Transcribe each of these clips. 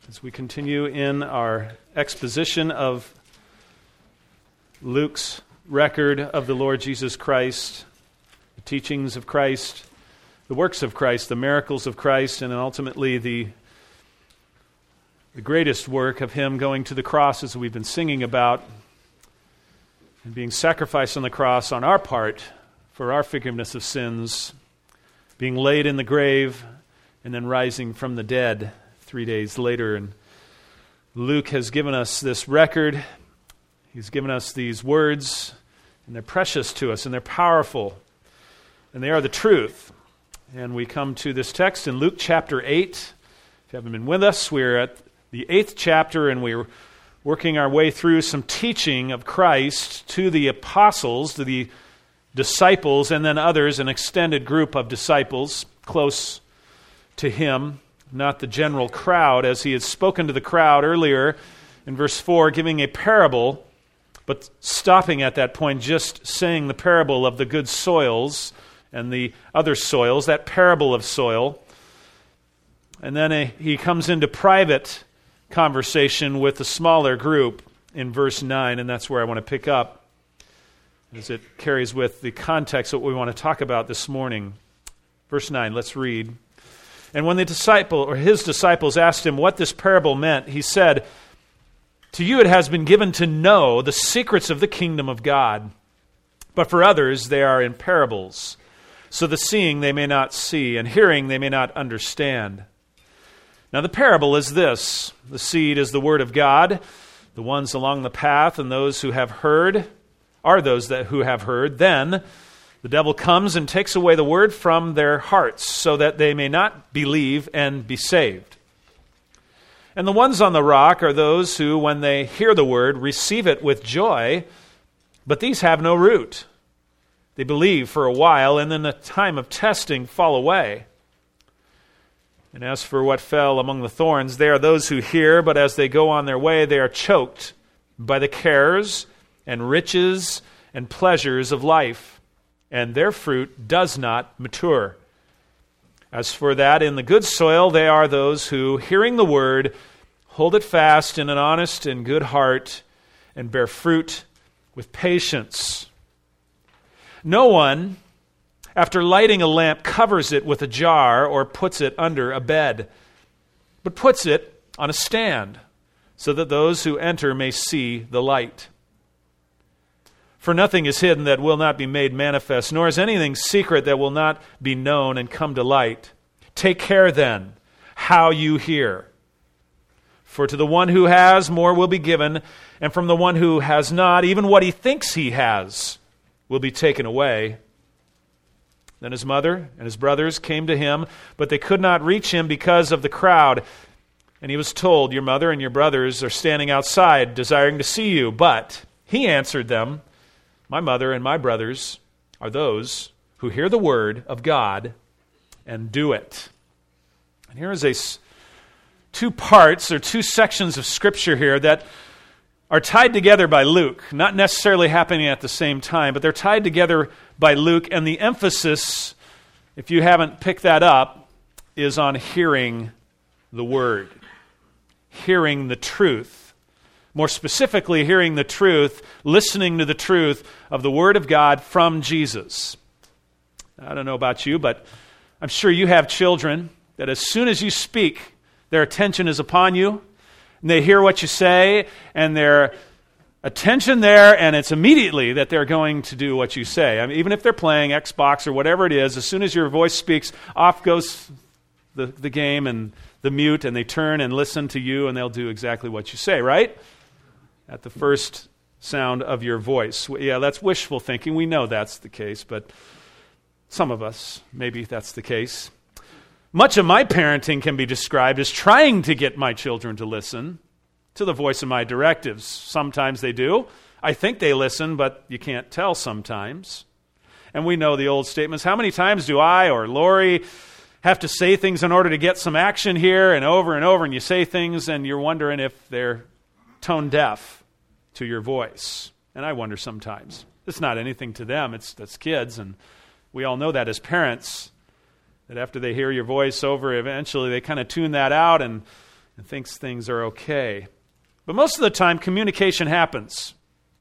As we continue in our exposition of Luke's record of the Lord Jesus Christ, the teachings of Christ, the works of Christ, the miracles of Christ, and ultimately the greatest work of Him going to the cross, as we've been singing about, and being sacrificed on the cross on our part for our forgiveness of sins, being laid in the grave, and then rising from the dead 3 days later. And Luke has given us this record. He's given us these words, and they're precious to us, and they're powerful, and they are the truth. And we come to this text in Luke chapter 8. If you haven't been with us, we're at the 8th chapter, and we're working our way through some teaching of Christ to the apostles, to the disciples, and then others, an extended group of disciples close to Him, not the general crowd, as He had spoken to the crowd earlier in verse 4, giving a parable, but stopping at that point, just saying the parable of the good soils and the other soils, that parable of soil. And then He comes into private conversation with a smaller group in verse 9, and that's where I want to pick up, as it carries with the context of what we want to talk about this morning. Verse 9, let's read. And when His disciples asked Him what this parable meant, He said, "To you it has been given to know the secrets of the kingdom of God, but for others they are in parables, so that seeing they may not see, and hearing they may not understand. Now the parable is this: the seed is the word of God. The ones along the path and those who have heard are those who have heard. Then the devil comes and takes away the word from their hearts, so that they may not believe and be saved. And the ones on the rock are those who, when they hear the word, receive it with joy, but these have no root. They believe for a while, and in the time of testing fall away. And as for what fell among the thorns, they are those who hear, but as they go on their way, they are choked by the cares and riches and pleasures of life, and their fruit does not mature. As for that in the good soil, they are those who, hearing the word, hold it fast in an honest and good heart, and bear fruit with patience. No one, after lighting a lamp, covers it with a jar or puts it under a bed, but puts it on a stand, so that those who enter may see the light. For nothing is hidden that will not be made manifest, nor is anything secret that will not be known and come to light. Take care then how you hear. For to the one who has, more will be given, and from the one who has not, even what he thinks he has will be taken away. Then his mother and his brothers came to him, but they could not reach him because of the crowd. And he was told, "Your mother and your brothers are standing outside, desiring to see you." But he answered them, "My mother and my brothers are those who hear the word of God and do it." And here is two parts or two sections of Scripture here that are tied together by Luke, not necessarily happening at the same time, but they're tied together by Luke, and the emphasis, if you haven't picked that up, is on hearing the word, hearing the truth. More specifically, hearing the truth, listening to the truth of the Word of God from Jesus. I don't know about you, but I'm sure you have children that as soon as you speak, their attention is upon you, and they hear what you say, and their attention there, and it's immediately that they're going to do what you say. I mean, even if they're playing Xbox or whatever it is, as soon as your voice speaks, off goes the game and the mute, and they turn and listen to you, and they'll do exactly what you say, right? At the first sound of your voice. Yeah, that's wishful thinking. We know that's the case, but some of us, maybe that's the case. Much of my parenting can be described as trying to get my children to listen to the voice of my directives. Sometimes they do. I think they listen, but you can't tell sometimes. And we know the old statements. How many times do I or Lori have to say things in order to get some action here, and over, and you say things and you're wondering if they're tone deaf to your voice. And I wonder sometimes. It's not anything to them. That's kids, and we all know that as parents, that after they hear your voice over, eventually they kind of tune that out, and and thinks things are okay. But most of the time, communication happens.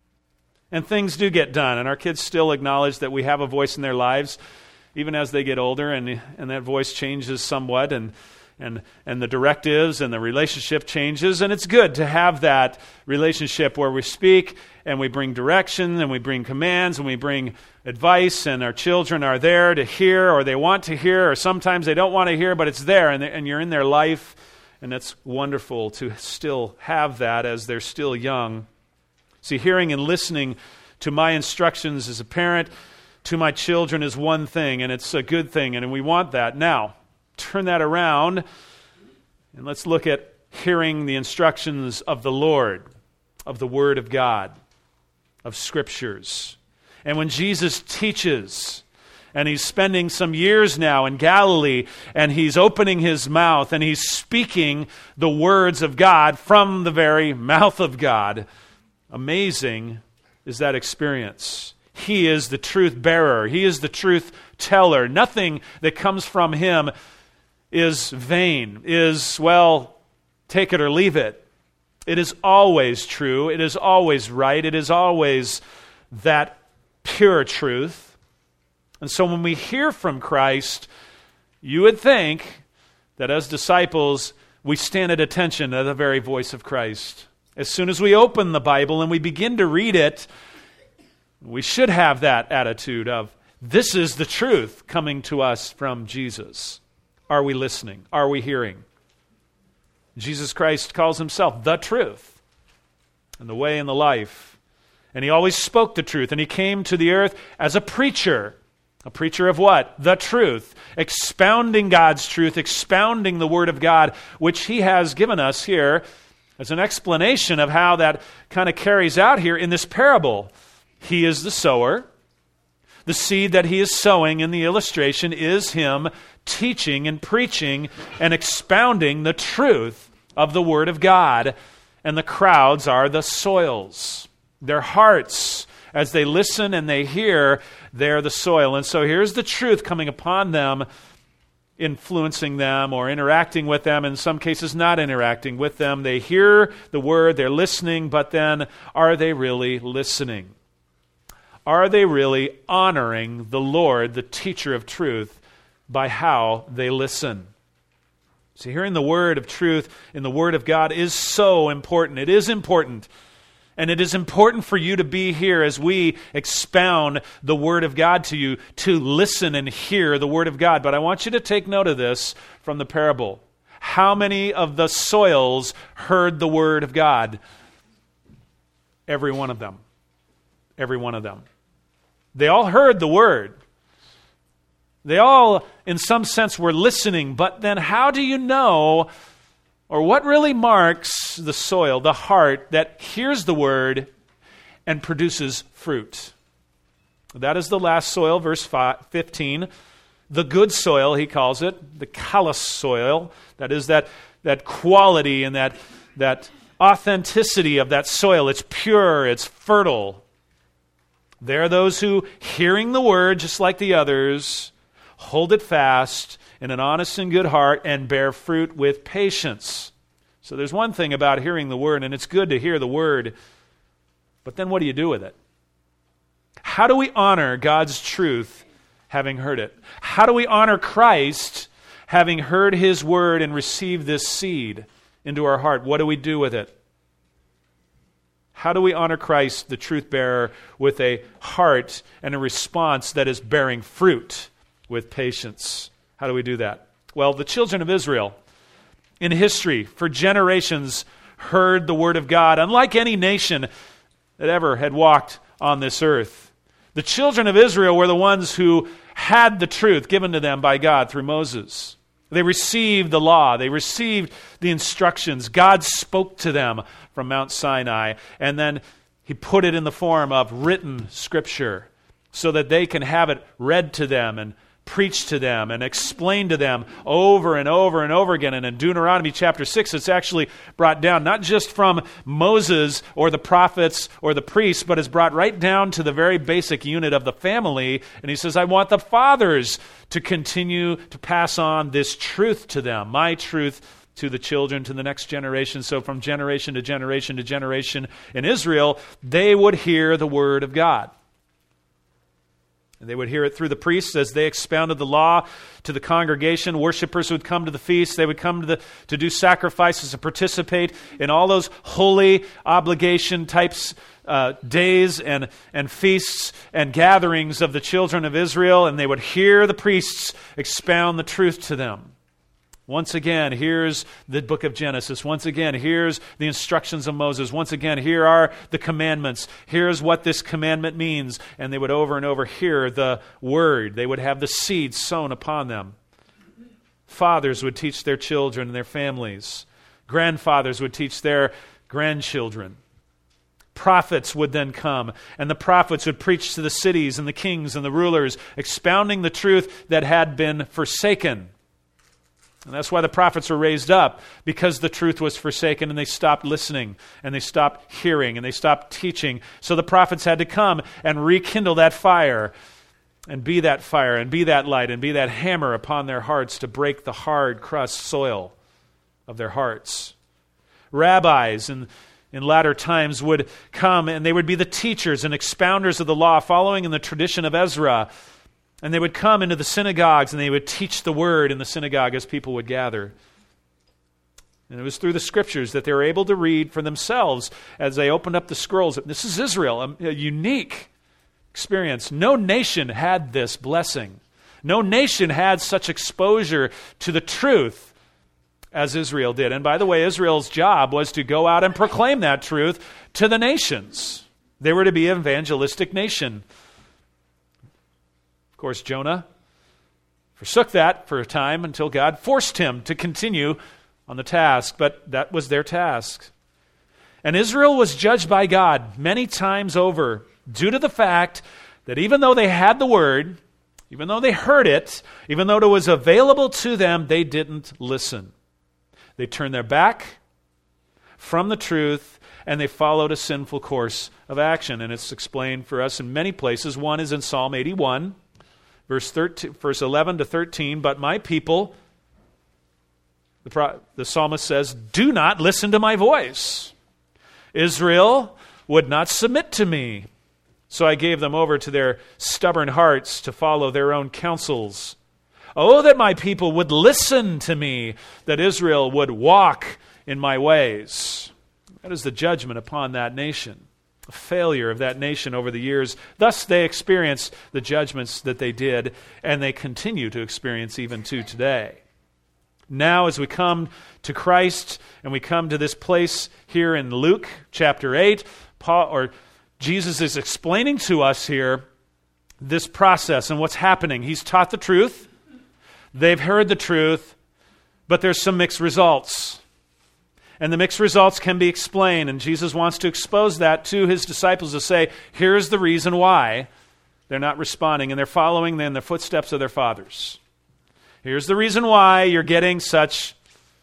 And things do get done. And our kids still acknowledge that we have a voice in their lives, even as they get older, and that voice changes somewhat, and the directives and the relationship changes. And it's good to have that relationship where we speak and we bring direction and we bring commands and we bring advice, and our children are there to hear, or they want to hear, or sometimes they don't want to hear, but it's there, and you're in their life. And it's wonderful to still have that as they're still young. See, hearing and listening to my instructions as a parent to my children is one thing, and it's a good thing, and we want that. Now, turn that around, and let's look at hearing the instructions of the Lord, of the Word of God, of Scriptures. And when Jesus teaches, and he's spending some years now in Galilee, and he's opening his mouth, and he's speaking the words of God from the very mouth of God. Amazing is that experience. He is the truth bearer. He is the truth teller. Nothing that comes from him is vain, is, well, take it or leave it. It is always true. It is always right. It is always that pure truth. And so when we hear from Christ, you would think that as disciples, we stand at attention to the very voice of Christ. As soon as we open the Bible and we begin to read it, we should have that attitude of, this is the truth coming to us from Jesus. Are we listening? Are we hearing? Jesus Christ calls himself the truth and the way and the life. And he always spoke the truth, and he came to the earth as a preacher. A preacher of what? The truth. Expounding God's truth, expounding the Word of God, which he has given us here as an explanation of how that kind of carries out here in this parable. He is the sower. The seed that he is sowing in the illustration is him teaching and preaching and expounding the truth of the Word of God. And the crowds are the soils. Their hearts, as they listen and they hear, they're the soil. And so here's the truth coming upon them, influencing them or interacting with them, in some cases not interacting with them. They hear the word, they're listening, but then are they really listening? Are they really honoring the Lord, the teacher of truth, by how they listen? See, hearing the word of truth in the Word of God is so important. It is important. And it is important for you to be here as we expound the Word of God to you, to listen and hear the Word of God. But I want you to take note of this from the parable. How many of the soils heard the Word of God? Every one of them. Every one of them. They all heard the Word. They all, in some sense, were listening. But then how do you know, or what really marks the soil, the heart, that hears the Word and produces fruit? That is the last soil, verse 15. The good soil, he calls it, the kalos soil. That is that quality and that authenticity of that soil. It's pure, it's fertile. There are those who, hearing the Word, just like the others, hold it fast in an honest and good heart and bear fruit with patience. So there's one thing about hearing the Word, and it's good to hear the Word, but then what do you do with it? How do we honor God's truth having heard it? How do we honor Christ having heard His Word and received this seed into our heart? What do we do with it? How do we honor Christ, the truth bearer, with a heart and a response that is bearing fruit with patience? How do we do that? Well, the children of Israel in history for generations heard the Word of God, unlike any nation that ever had walked on this earth. The children of Israel were the ones who had the truth given to them by God through Moses. They received the law. They received the instructions. God spoke to them from Mount Sinai, and then He put it in the form of written Scripture so that they can have it read to them and preached to them and explained to them over and over and over again. And in Deuteronomy chapter 6, it's actually brought down not just from Moses or the prophets or the priests, but it's brought right down to the very basic unit of the family. And he says, I want the fathers to continue to pass on this truth to them, my truth to the children, to the next generation. So from generation to generation to generation in Israel, they would hear the word of God. And they would hear it through the priests as they expounded the law to the congregation. Worshippers would come to the feast. They would come to do sacrifices, to participate in all those holy obligation types days and feasts and gatherings of the children of Israel. And they would hear the priests expound the truth to them. Once again, here's the book of Genesis. Once again, here's the instructions of Moses. Once again, here are the commandments. Here's what this commandment means. And they would over and over hear the word. They would have the seed sown upon them. Fathers would teach their children and their families. Grandfathers would teach their grandchildren. Prophets would then come, and the prophets would preach to the cities and the kings and the rulers, expounding the truth that had been forsaken. And that's why the prophets were raised up, because the truth was forsaken and they stopped listening and they stopped hearing and they stopped teaching. So the prophets had to come and rekindle that fire and be that light and be that hammer upon their hearts to break the hard crust soil of their hearts. Rabbis in latter times would come and they would be the teachers and expounders of the law, following in the tradition of Ezra. And they would come into the synagogues and they would teach the word in the synagogue as people would gather. And it was through the scriptures that they were able to read for themselves as they opened up the scrolls. This is Israel, a unique experience. No nation had this blessing. No nation had such exposure to the truth as Israel did. And by the way, Israel's job was to go out and proclaim that truth to the nations. They were to be an evangelistic nation. Of course, Jonah forsook that for a time until God forced him to continue on the task, but that was their task. And Israel was judged by God many times over due to the fact that even though they had the word, even though they heard it, even though it was available to them, they didn't listen. They turned their back from the truth and they followed a sinful course of action. And it's explained for us in many places. One is in Psalm 81. Verse 11 to 13, but my people, the psalmist says, do not listen to my voice. Israel would not submit to me. So I gave them over to their stubborn hearts to follow their own counsels. Oh, that my people would listen to me, that Israel would walk in my ways. That is the judgment upon that nation. Failure of that nation over the years. Thus they experienced the judgments that they did, and they continue to experience even to today. Now as we come to Christ and we come to this place here in Luke chapter 8, Jesus is explaining to us here this process and what's happening. He's taught the truth, they've heard the truth, but there's some mixed results. And the mixed results can be explained, and Jesus wants to expose that to his disciples to say, here's the reason why they're not responding, and they're following in the footsteps of their fathers. Here's the reason why you're getting such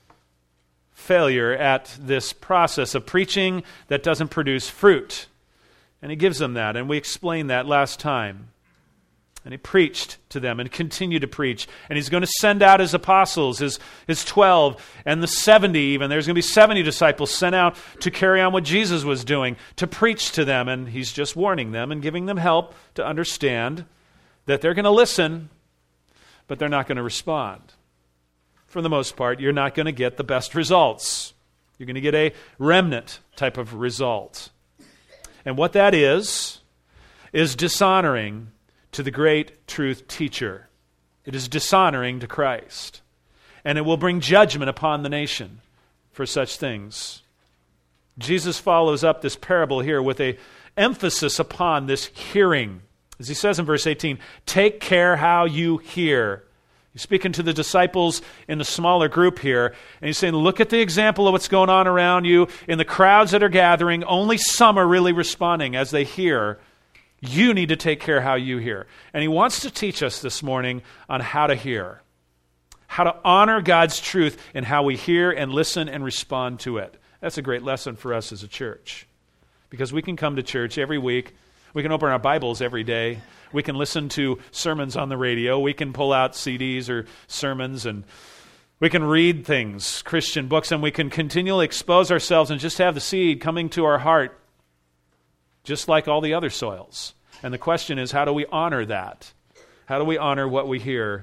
failure at this process of preaching that doesn't produce fruit. And he gives them that, and we explained that last time. And he preached to them and continued to preach. And he's going to send out his apostles, his 12, and the 70 even. There's going to be 70 disciples sent out to carry on what Jesus was doing, to preach to them. And he's just warning them and giving them help to understand that they're going to listen, but they're not going to respond. For the most part, you're not going to get the best results. You're going to get a remnant type of result. And what that is dishonoring to the great truth teacher. It is dishonoring to Christ. And it will bring judgment upon the nation for such things. Jesus follows up this parable here with an emphasis upon this hearing. As he says in verse 18, take care how you hear. He's speaking to the disciples in the smaller group here, and he's saying, look at the example of what's going on around you. In the crowds that are gathering, only some are really responding as they hear. You need to take care how you hear. And he wants to teach us this morning on how to hear, how to honor God's truth in how we hear and listen and respond to it. That's a great lesson for us as a church, because we can come to church every week. We can open our Bibles every day. We can listen to sermons on the radio. We can pull out CDs or sermons and We can read things, Christian books, and we can continually expose ourselves and just have the seed coming to our heart, just like all the other soils. And the question is, how do we honor that? How do we honor what we hear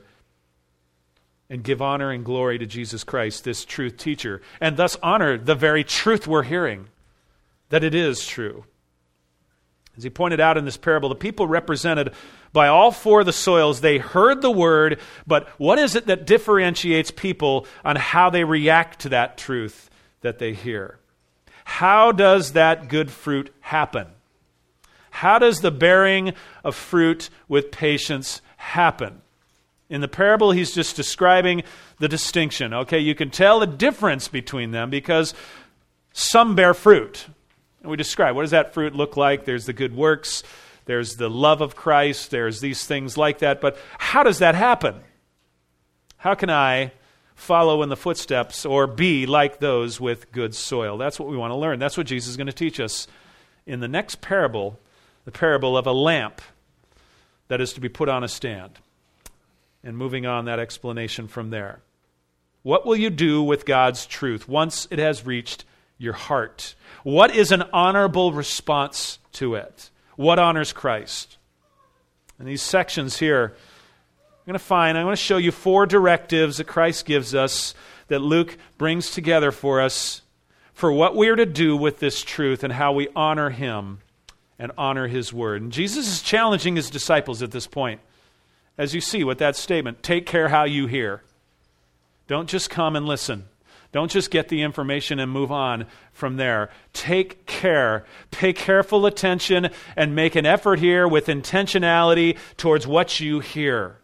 and give honor and glory to Jesus Christ, this truth teacher, and thus honor the very truth we're hearing, that it is true? As he pointed out in this parable, the people represented by all four of the soils, they heard the word, but what is it that differentiates people on how they react to that truth that they hear? How does that good fruit happen? How does the bearing of fruit with patience happen? In the parable, he's just describing the distinction. Okay, you can tell the difference between them because some bear fruit. And we describe, what does that fruit look like? There's the good works, there's the love of Christ, there's these things like that. But how does that happen? How can I follow in the footsteps or be like those with good soil? That's what we want to learn. That's what Jesus is going to teach us in the next parable, the parable of a lamp that is to be put on a stand. And moving on that explanation from there. What will you do with God's truth once it has reached your heart? What is an honorable response to it? What honors Christ? In these sections here, I'm going to show you 4 directives that Christ gives us, that Luke brings together for us, for what we are to do with this truth and how we honor Him and honor His Word. And Jesus is challenging His disciples at this point. As you see with that statement, take care how you hear. Don't just come and listen. Don't just get the information and move on from there. Take care. Pay careful attention and make an effort here with intentionality towards what you hear.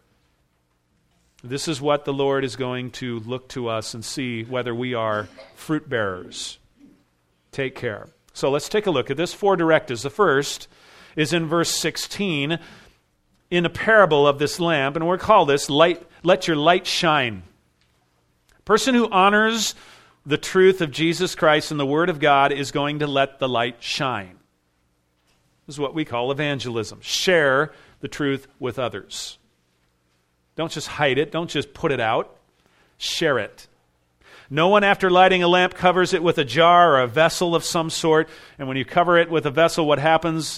This is what the Lord is going to look to us and see whether we are fruit bearers. Take care. So let's take a look at this 4 directives. The first is in verse 16 in a parable of this lamp, and we'll call this, let your light shine. A person who honors the truth of Jesus Christ and the Word of God is going to let the light shine. This is what we call evangelism. Share the truth with others. Don't just hide it. Don't just put it out. Share it. No one, after lighting a lamp, covers it with a jar or a vessel of some sort. And when you cover it with a vessel, what happens?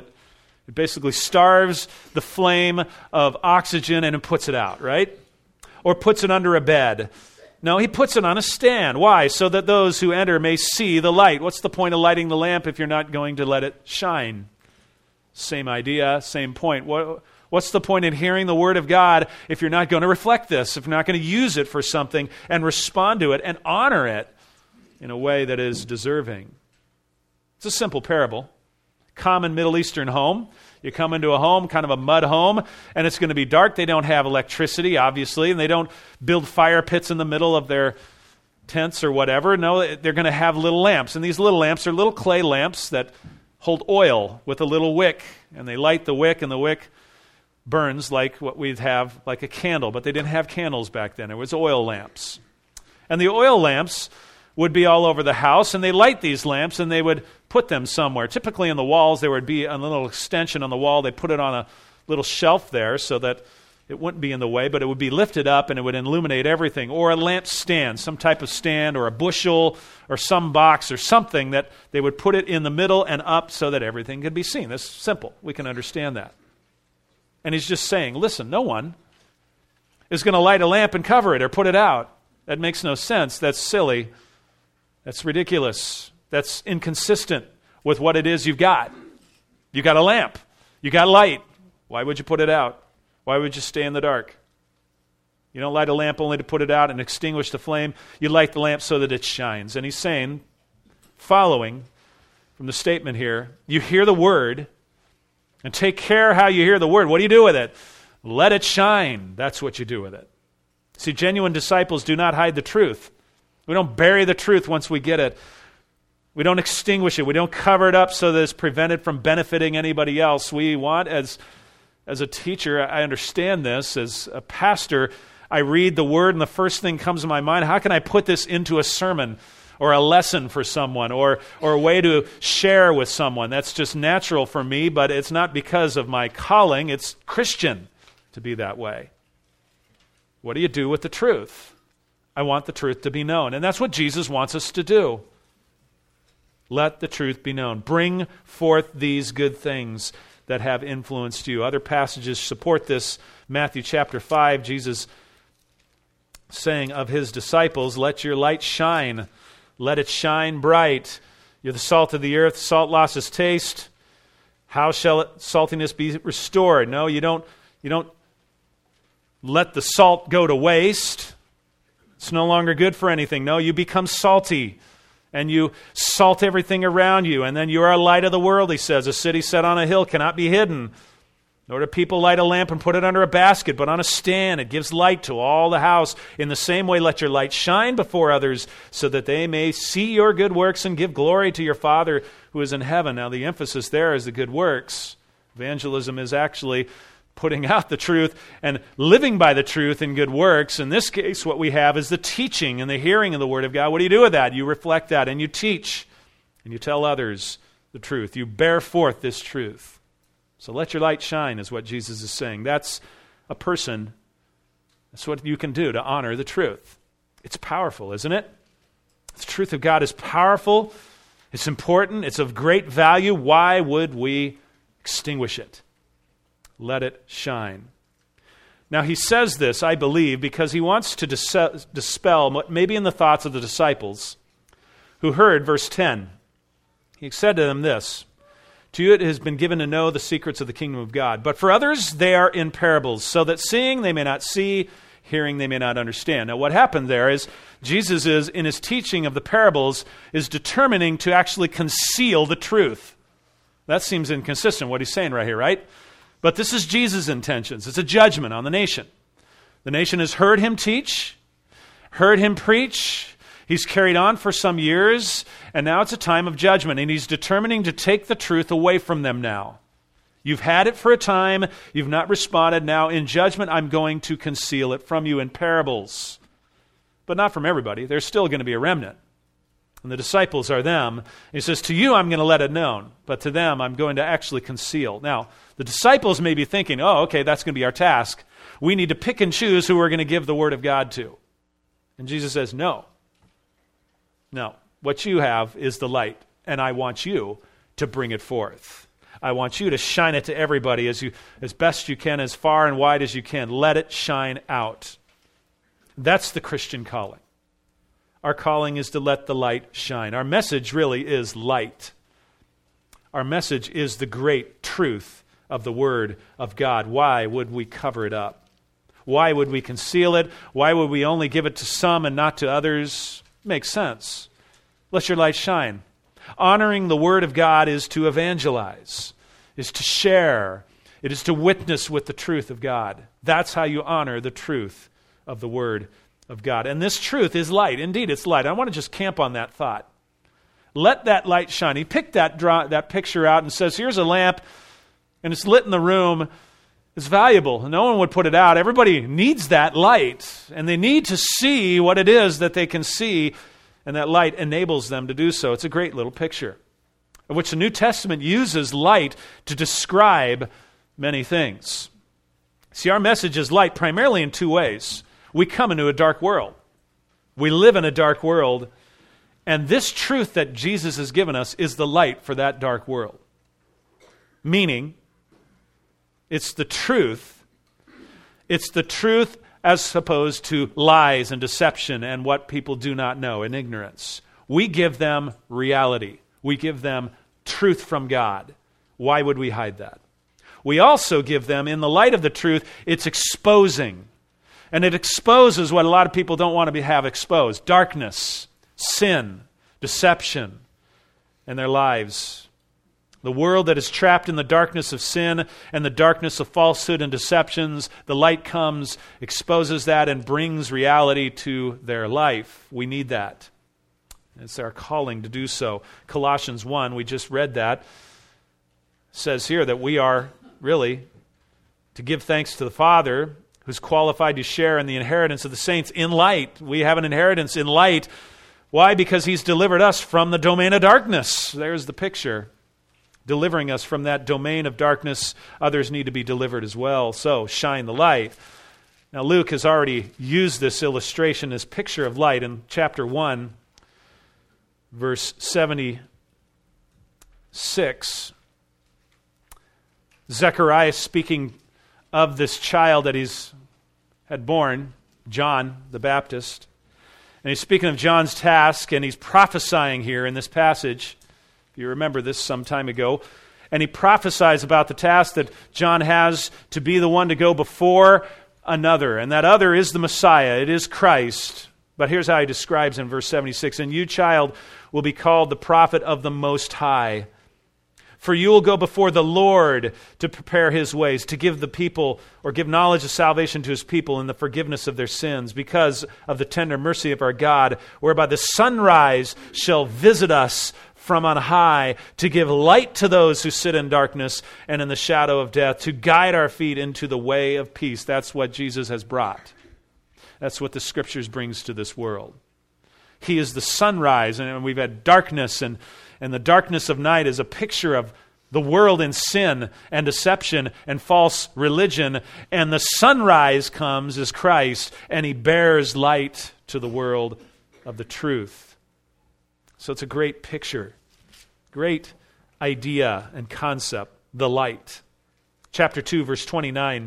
It basically starves the flame of oxygen and it puts it out, right? Or puts it under a bed. No, he puts it on a stand. Why? So that those who enter may see the light. What's the point of lighting the lamp if you're not going to let it shine? Same idea, same point. What's the point in hearing the Word of God if you're not going to reflect this, if you're not going to use it for something and respond to it and honor it in a way that is deserving? It's a simple parable. Common Middle Eastern home. You come into a home, kind of a mud home, and it's going to be dark. They don't have electricity, obviously, and they don't build fire pits in the middle of their tents or whatever. No, they're going to have little lamps, and these little lamps are little clay lamps that hold oil with a little wick, and they light the wick, and the wick burns like what we'd have, like a candle, but they didn't have candles back then. It was oil lamps. And the oil lamps would be all over the house, and they light these lamps, and they would put them somewhere. Typically in the walls, there would be a little extension on the wall. They put it on a little shelf there so that it wouldn't be in the way, but it would be lifted up, and it would illuminate everything. Or a lamp stand, some type of stand, or a bushel, or some box, or something that they would put it in the middle and up so that everything could be seen. That's simple. We can understand that. And he's just saying, listen, no one is going to light a lamp and cover it or put it out. That makes no sense. That's silly. That's ridiculous. That's inconsistent with what it is you've got. You've got a lamp. You've got light. Why would you put it out? Why would you stay in the dark? You don't light a lamp only to put it out and extinguish the flame. You light the lamp so that it shines. And he's saying, following from the statement here, you hear the word, and take care how you hear the word. What do you do with it? Let it shine. That's what you do with it. See, genuine disciples do not hide the truth. We don't bury the truth once we get it. We don't extinguish it. We don't cover it up so that it's prevented from benefiting anybody else. We want, as a teacher, I understand this. As a pastor, I read the Word, and the first thing comes to my mind, how can I put this into a sermon or a lesson for someone or a way to share with someone? That's just natural for me, but it's not because of my calling. It's Christian to be that way. What do you do with the truth? I want the truth to be known. And that's what Jesus wants us to do. Let the truth be known. Bring forth these good things that have influenced you. Other passages support this. Matthew chapter 5, Jesus saying of his disciples, let your light shine. Let it shine bright. You're the salt of the earth. Salt loses taste. How shall saltiness be restored? No, you don't let the salt go to waste. It's no longer good for anything. No, you become salty. And you salt everything around you. And then you are a light of the world, he says. A city set on a hill cannot be hidden. Nor do people light a lamp and put it under a basket, but on a stand. It gives light to all the house. In the same way, let your light shine before others, so that they may see your good works and give glory to your Father who is in heaven. Now, the emphasis there is the good works. Evangelism is actually putting out the truth and living by the truth in good works. In this case, what we have is the teaching and the hearing of the Word of God. What do you do with that? You reflect that and you teach and you tell others the truth. You bear forth this truth. So let your light shine is what Jesus is saying. That's a person. That's what you can do to honor the truth. It's powerful, isn't it? The truth of God is powerful. It's important. It's of great value. Why would we extinguish it? Let it shine. Now he says this, I believe, because he wants to dispel what may be in the thoughts of the disciples who heard verse 10. He said to them this, to you it has been given to know the secrets of the kingdom of God, but for others they are in parables, so that seeing they may not see, hearing they may not understand. Now what happened there is Jesus is, in his teaching of the parables, is determining to actually conceal the truth. That seems inconsistent, what he's saying right here, right? But this is Jesus' intentions. It's a judgment on the nation. The nation has heard him teach, heard him preach. He's carried on for some years, and now it's a time of judgment, and he's determining to take the truth away from them now. You've had it for a time. You've not responded. Now, in judgment, I'm going to conceal it from you in parables. But not from everybody. There's still going to be a remnant. And the disciples are them. And he says, to you, I'm going to let it known. But to them, I'm going to actually conceal. Now, the disciples may be thinking, oh, okay, that's going to be our task. We need to pick and choose who we're going to give the word of God to. And Jesus says, no. No. What you have is the light. And I want you to bring it forth. I want you to shine it to everybody as best you can, as far and wide as you can. Let it shine out. That's the Christian calling. Our calling is to let the light shine. Our message really is light. Our message is the great truth of the Word of God. Why would we cover it up? Why would we conceal it? Why would we only give it to some and not to others? Makes sense. Let your light shine. Honoring the Word of God is to evangelize, is to share. It is to witness with the truth of God. That's how you honor the truth of the Word of God. And this truth is light. Indeed, it's light. I want to just camp on that thought. Let that light shine. He picked that picture out and says, here's a lamp, and it's lit in the room. It's valuable. No one would put it out. Everybody needs that light, and they need to see what it is that they can see, and that light enables them to do so. It's a great little picture, of which the New Testament uses light to describe many things. See, our message is light primarily in two ways. We come into a dark world. We live in a dark world, and this truth that Jesus has given us is the light for that dark world. Meaning, it's the truth. It's the truth as opposed to lies and deception and what people do not know and ignorance. We give them reality. We give them truth from God. Why would we hide that? We also give them, in the light of the truth, it's exposing. And it exposes what a lot of people don't want to have exposed. Darkness, sin, deception in their lives. The world that is trapped in the darkness of sin and the darkness of falsehood and deceptions, the light comes, exposes that, and brings reality to their life. We need that. It's our calling to do so. Colossians 1, we just read that, says here that we are really to give thanks to the Father who's qualified to share in the inheritance of the saints in light. We have an inheritance in light. Why? Because He's delivered us from the domain of darkness. There's the picture. Delivering us from that domain of darkness, others need to be delivered as well. So, shine the light. Now, Luke has already used this illustration, this picture of light in chapter 1, verse 76. Zechariah speaking of this child that had born, John the Baptist. And he's speaking of John's task, and he's prophesying here in this passage. If you remember this some time ago. And he prophesies about the task that John has to be the one to go before another. And that other is the Messiah. It is Christ. But here's how he describes in verse 76. And you, child, will be called the prophet of the Most High. For you will go before the Lord to prepare his ways, to give the people, or give knowledge of salvation to his people in the forgiveness of their sins, because of the tender mercy of our God, whereby the sunrise shall visit us from on high, to give light to those who sit in darkness and in the shadow of death, to guide our feet into the way of peace. That's what Jesus has brought. That's what the Scriptures brings to this world. He is the sunrise, and we've had darkness, and the darkness of night is a picture of the world in sin and deception and false religion. And the sunrise comes as Christ, and he bears light to the world of the truth. So it's a great picture, great idea and concept, the light. Chapter 2, verse 29.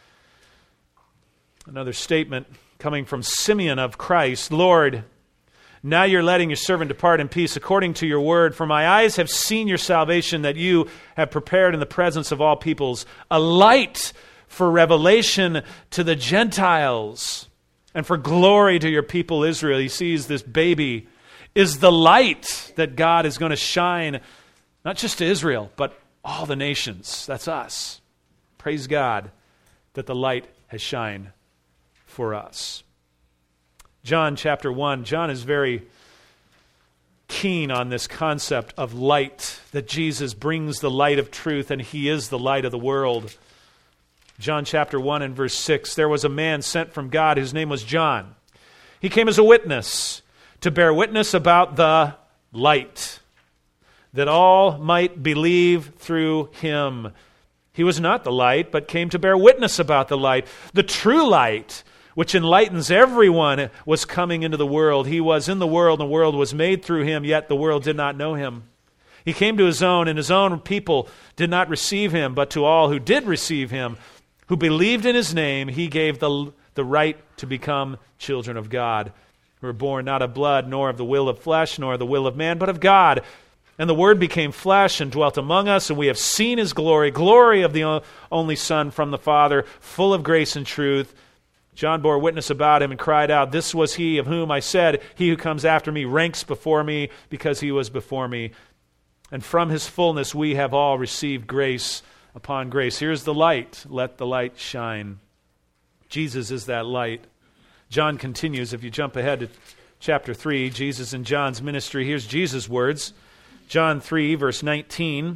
Another statement coming from Simeon of Christ. Lord, now you're letting your servant depart in peace according to your word. For my eyes have seen your salvation that you have prepared in the presence of all peoples, a light for revelation to the Gentiles and for glory to your people Israel. He sees this baby is the light that God is going to shine, not just to Israel, but all the nations. That's us. Praise God that the light has shined for us. John chapter 1, John is very keen on this concept of light, that Jesus brings the light of truth and he is the light of the world. John chapter 1 and verse 6, there was a man sent from God whose name was John. He came as a witness to bear witness about the light, that all might believe through him. He was not the light, but came to bear witness about the light. The true light, which enlightens everyone, was coming into the world. He was in the world, and the world was made through him, yet the world did not know him. He came to his own, and his own people did not receive him, but to all who did receive him, who believed in his name, he gave the right to become children of God, who were born not of blood, nor of the will of flesh, nor of the will of man, but of God. And the Word became flesh and dwelt among us, and we have seen his glory, glory of the only Son from the Father, full of grace and truth. John bore witness about him and cried out, this was he of whom I said, he who comes after me ranks before me, because he was before me. And from his fullness we have all received grace upon grace. Here's the light. Let the light shine. Jesus is that light. John continues, if you jump ahead to chapter 3, Jesus and John's ministry. Here's Jesus' words. John 3, verse 19.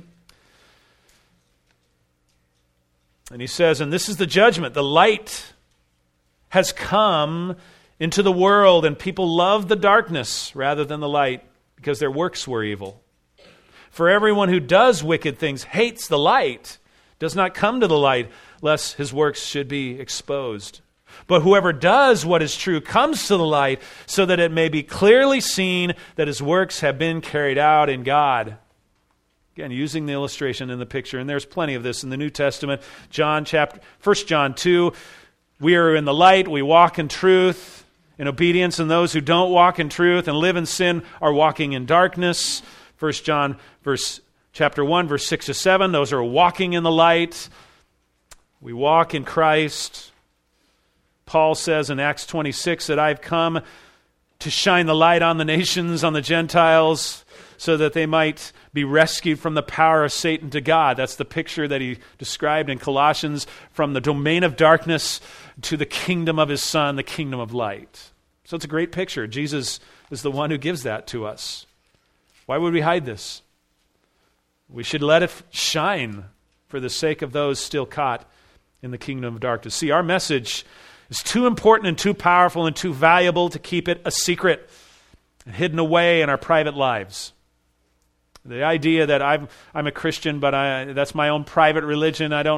And he says, and this is the judgment. The light has come into the world, and people love the darkness rather than the light, because their works were evil. For everyone who does wicked things hates the light, does not come to the light, lest his works should be exposed. But whoever does what is true comes to the light, so that it may be clearly seen that his works have been carried out in God. Again, using the illustration in the picture, and there's plenty of this in the New Testament. 1 John 2, we are in the light, we walk in truth, in obedience, and those who don't walk in truth and live in sin are walking in darkness. 1 John chapter 1, verse 6 to 7, those are walking in the light. We walk in Christ. Paul says in Acts 26 that I've come to shine the light on the nations, on the Gentiles, so that they might be rescued from the power of Satan to God. That's the picture that he described in Colossians, from the domain of darkness to the kingdom of his Son, the kingdom of light. So it's a great picture. Jesus is the one who gives that to us. Why would we hide this? We should let it shine for the sake of those still caught in the kingdom of darkness. See, our message is too important and too powerful and too valuable to keep it a secret and hidden away in our private lives. The idea that I'm a Christian, but that's my own private religion. I don't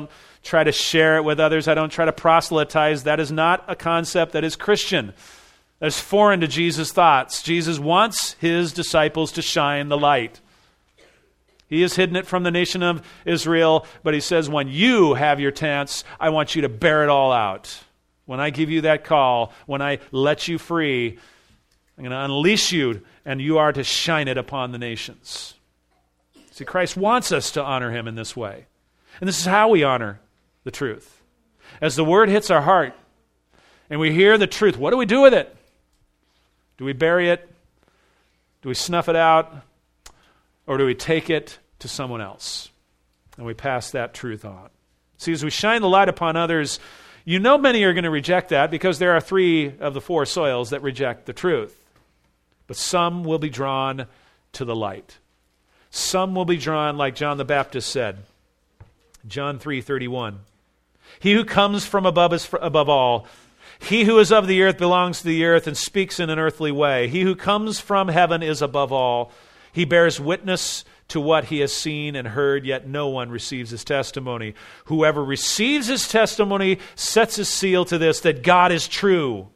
try to share it with others. I don't try to proselytize. That is not a concept that is Christian. That is foreign to Jesus' thoughts. Jesus wants his disciples to shine the light. He has hidden it from the nation of Israel, but he says, when you have your tents, I want you to bear it all out. When I give you that call, when I let you free, I'm going to unleash you, and you are to shine it upon the nations. See, Christ wants us to honor him in this way. And this is how we honor the truth. As the word hits our heart, and we hear the truth, what do we do with it? Do we bury it? Do we snuff it out? Or do we take it to someone else? And we pass that truth on. See, as we shine the light upon others, you know many are going to reject that because there are 3 of the 4 soils that reject the truth. But some will be drawn to the light. Some will be drawn, like John the Baptist said, John 3:31. He who comes from above is above all. He who is of the earth belongs to the earth and speaks in an earthly way. He who comes from heaven is above all. He bears witness to what he has seen and heard, yet no one receives his testimony. Whoever receives his testimony sets his seal to this, that God is true.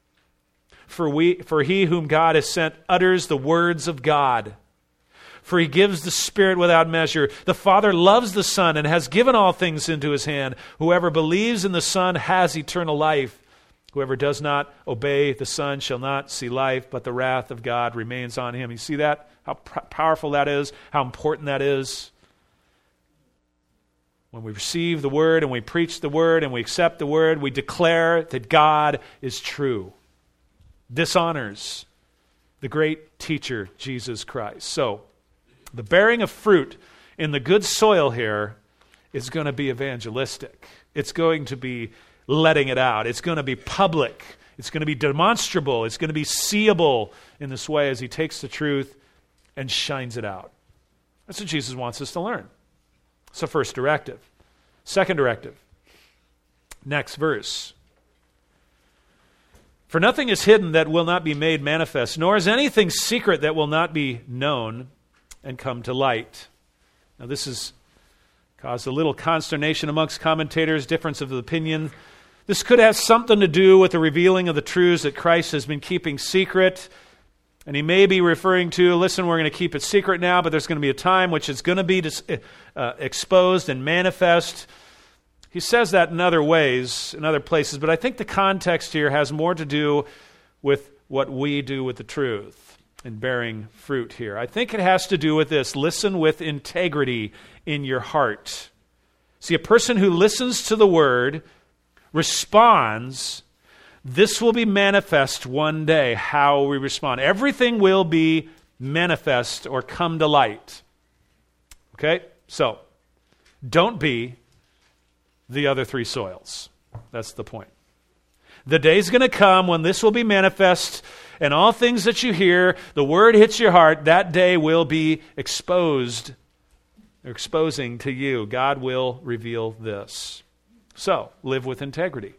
For he whom God has sent utters the words of God. For he gives the Spirit without measure. The Father loves the Son and has given all things into his hand. Whoever believes in the Son has eternal life. Whoever does not obey the Son shall not see life, but the wrath of God remains on him. You see that? How powerful that is? How important that is? When we receive the Word and we preach the Word and we accept the Word, we declare that God is true. This honors the great teacher, Jesus Christ. So, the bearing of fruit in the good soil here is going to be evangelistic. It's going to be letting it out. It's going to be public. It's going to be demonstrable. It's going to be seeable in this way as he takes the truth and shines it out. That's what Jesus wants us to learn. So first directive. Second directive. Next verse. For nothing is hidden that will not be made manifest, nor is anything secret that will not be known and come to light. Now this has caused a little consternation amongst commentators, difference of opinion. This could have something to do with the revealing of the truths that Christ has been keeping secret. And he may be referring to, listen, we're going to keep it secret now, but there's going to be a time which it's going to be exposed and manifest. He says that in other ways, in other places, but I think the context here has more to do with what we do with the truth and bearing fruit here. I think it has to do with this. Listen with integrity in your heart. See, a person who listens to the word, responds, this will be manifest one day, how we respond. Everything will be manifest or come to light. Okay? So, don't be the other 3 soils. That's the point. The day's going to come when this will be manifest, and all things that you hear, the word hits your heart, that day will be exposed, or exposing to you. God will reveal this. So, live with integrity.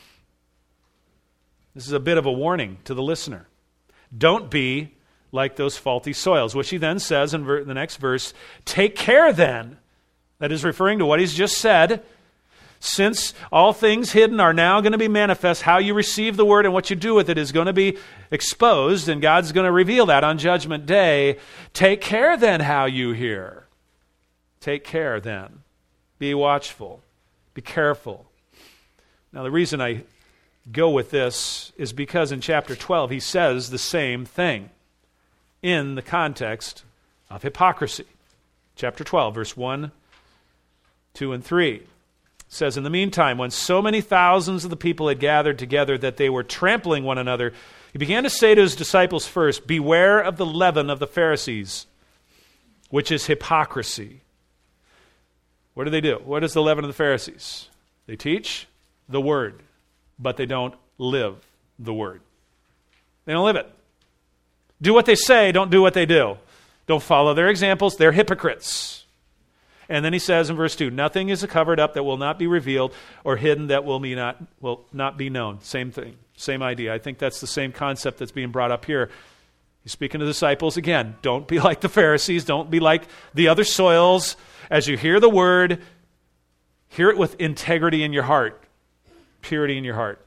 This is a bit of a warning to the listener. Don't be like those faulty soils, which he then says in the next verse, take care then, that is referring to what he's just said, since all things hidden are now going to be manifest, how you receive the word and what you do with it is going to be exposed, and God's going to reveal that on Judgment Day. Take care then how you hear. Take care then. Be watchful. Be careful. Now the reason I go with this is because in chapter 12 he says the same thing in the context of hypocrisy. Chapter 12, verse 1, 2, and 3. Says, in the meantime, when so many thousands of the people had gathered together that they were trampling one another, he began to say to his disciples first, beware of the leaven of the Pharisees, which is hypocrisy. What do? What is the leaven of the Pharisees? They teach the word, but they don't live the word. They don't live it. Do what they say, don't do what they do. Don't follow their examples, they're hypocrites. And then he says in verse 2, nothing is covered up that will not be revealed, or hidden that will not be known. Same thing, same idea. I think that's the same concept that's being brought up here. He's speaking to the disciples again. Don't be like the Pharisees. Don't be like the other soils. As you hear the word, Hear it with integrity in your heart, purity in your heart.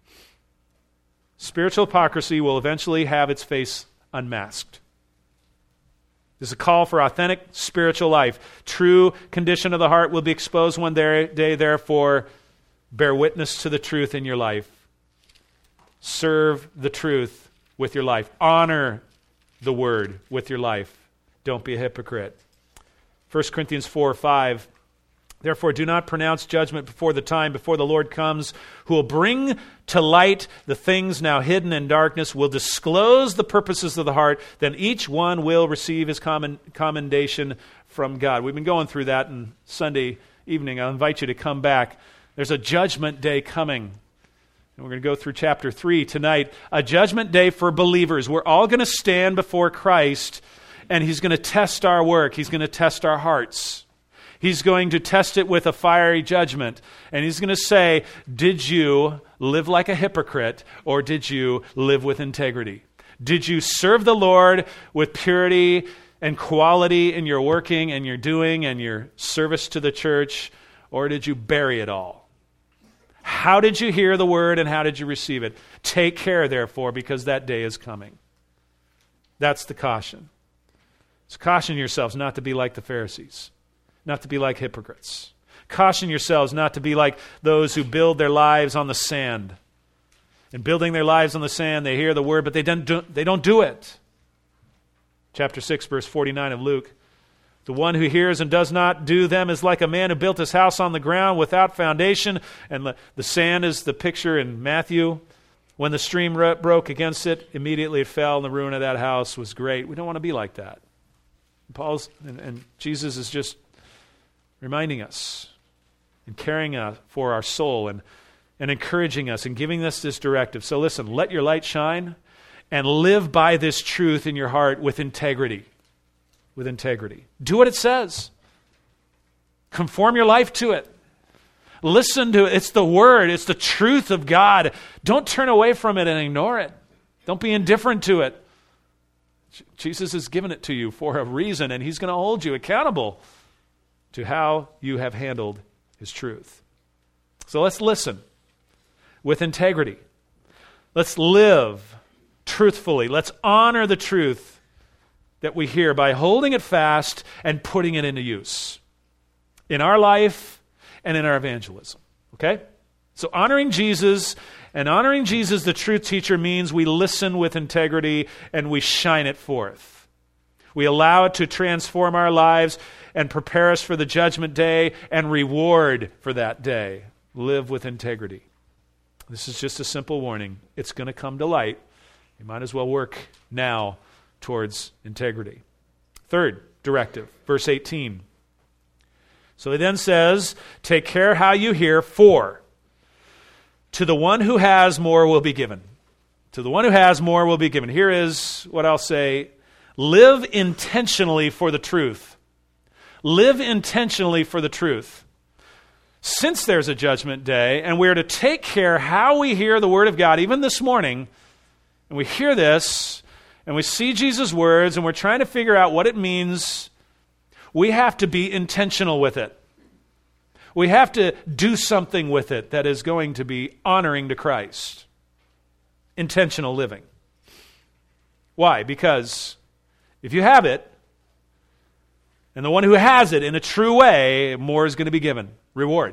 Spiritual hypocrisy will eventually have its face unmasked. There's a call for authentic spiritual life. True condition of the heart will be exposed one day, therefore, bear witness to the truth in your life. Serve the truth with your life. Honor the word with your life. Don't be a hypocrite. 1 Corinthians 4:5. Therefore, do not pronounce judgment before the time, before the Lord comes, who will bring to light the things now hidden in darkness, will disclose the purposes of the heart. Then each one will receive his commendation from God. We've been going through that on Sunday evening. I'll invite you to come back. There's a judgment day coming. And we're going to go through chapter 3 tonight. A judgment day for believers. We're all going to stand before Christ, and He's going to test our work. He's going to test our hearts. He's going to test it with a fiery judgment. And He's going to say, did you live like a hypocrite, or did you live with integrity? Did you serve the Lord with purity and quality in your working and your doing and your service to the church, or did you bury it all? How did you hear the word and how did you receive it? Take care, therefore, because that day is coming. That's the caution. So caution yourselves not to be like the Pharisees, not to be like hypocrites. Caution yourselves not to be like those who build their lives on the sand. And building their lives on the sand, they hear the word, but they don't do it. Chapter 6, verse 49 of Luke. The one who hears and does not do them is like a man who built his house on the ground without foundation. And the sand is the picture in Matthew. When the stream broke against it, immediately it fell, and the ruin of that house was great. We don't want to be like that. And Jesus is just reminding us and caring for our soul and encouraging us and giving us this directive. So listen, let your light shine and live by this truth in your heart with integrity. With integrity. Do what it says. Conform your life to it. Listen to it. It's the word. It's the truth of God. Don't turn away from it and ignore it. Don't be indifferent to it. Jesus has given it to you for a reason, and He's going to hold you accountable to how you have handled His truth. So let's listen with integrity. Let's live truthfully. Let's honor the truth that we hear by holding it fast and putting it into use in our life and in our evangelism. Okay? So honoring Jesus the truth teacher, means we listen with integrity and we shine it forth. We allow it to transform our lives and prepare us for the judgment day and reward for that day. Live with integrity. This is just a simple warning. It's going to come to light. You might as well work now towards integrity. Third directive, verse 18. So he then says, take care how you hear, for to the one who has more will be given. To the one who has more will be given. Here is what I'll say. Live intentionally for the truth. Live intentionally for the truth. Since there's a judgment day, and we're to take care how we hear the word of God, even this morning, and we hear this, and we see Jesus' words, and we're trying to figure out what it means, we have to be intentional with it. We have to do something with it that is going to be honoring to Christ. Intentional living. Why? Because if you have it, and the one who has it in a true way, more is going to be given. Reward.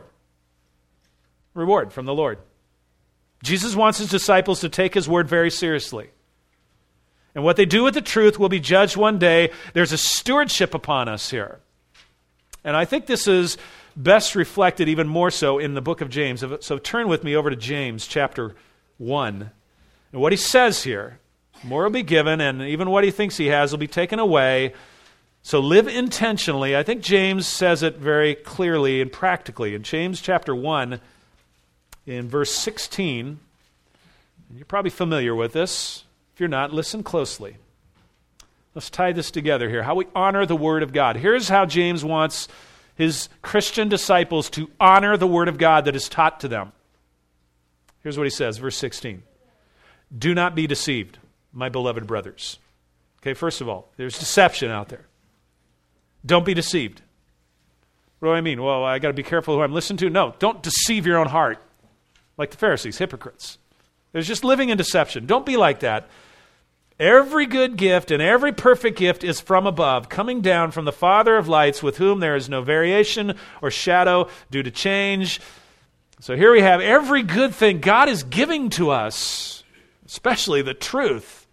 Reward from the Lord. Jesus wants His disciples to take His word very seriously. And what they do with the truth will be judged one day. There's a stewardship upon us here. And I think this is best reflected even more so in the book of James. So turn with me over to James chapter 1. And what he says here, more will be given, and even what he thinks he has will be taken away. So live intentionally. I think James says it very clearly and practically. In James chapter 1, in verse 16, and you're probably familiar with this. If you're not, listen closely. Let's tie this together here. How we honor the Word of God. Here's how James wants his Christian disciples to honor the Word of God that is taught to them. Here's what he says, verse 16. Do not be deceived, my beloved brothers. Okay, first of all, there's deception out there. Don't be deceived. What do I mean? Well, I got to be careful who I'm listening to. No, don't deceive your own heart like the Pharisees, hypocrites. There's just living in deception. Don't be like that. Every good gift and every perfect gift is from above, coming down from the Father of lights, with whom there is no variation or shadow due to change. So here we have every good thing God is giving to us, especially the truth.